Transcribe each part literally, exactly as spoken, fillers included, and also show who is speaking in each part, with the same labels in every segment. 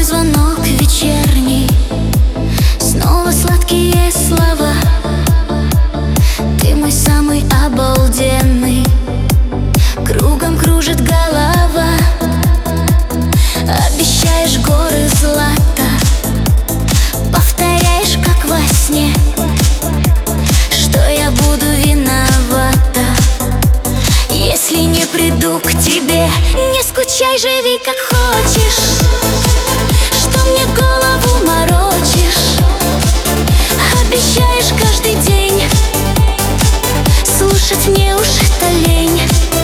Speaker 1: звонок вечерний, снова сладкие слова. Ты мой самый обалденный, кругом кружит голова. Обещаешь горы злата, повторяешь как во сне, что я буду виновата, если не приду к тебе. Не скучай, живи как хочешь, что мне голову морочишь. Обещаешь каждый день, слушать мне уж это лень.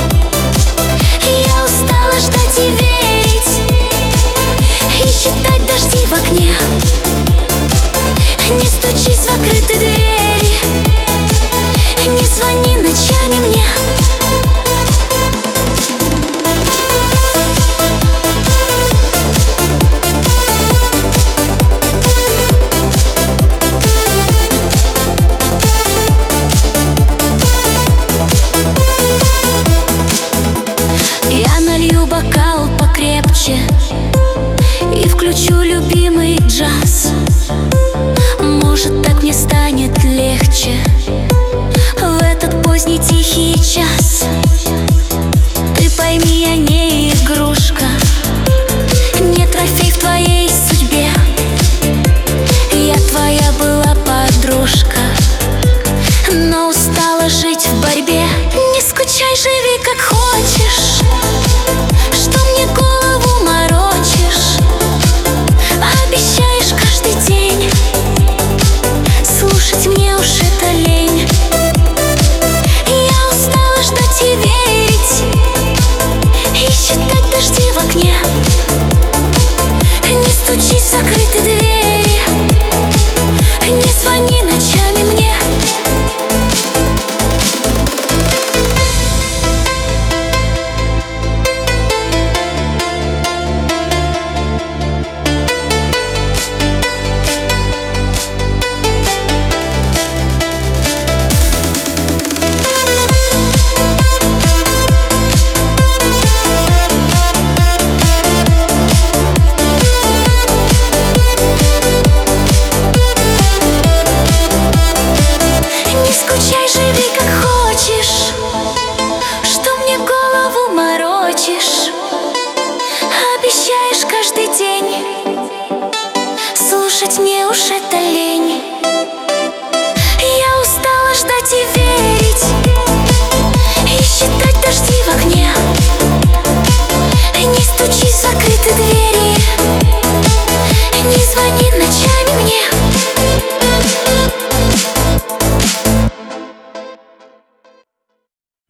Speaker 1: Я устала ждать и верить, и считать дожди в окне. Не стучись в закрытые двери, не звони ночами мне. Я налью бокал покрепче и включу любимый джаз. Может, так мне станет легче в этот поздний тихий час. Ты пойми, я не игрушка, не трофей в твоей судьбе. Я твоя была подружка, но устала жить в борьбе. Не скучай, живи как хочешь, что мне голову морочишь. Обещаешь каждый день, слушать мне уж это лень. Я устала ждать и верить, и считать дожди в окне. Не стучись в закрытые двери, не звони ночами мне. Скучай, живи как хочешь, что мне голову морочишь. Обещаешь каждый день, слушать мне уж это лень. Я устала ждать и верить, и считать дожди в окне. Не стучись в закрытые двери, не звони ночами.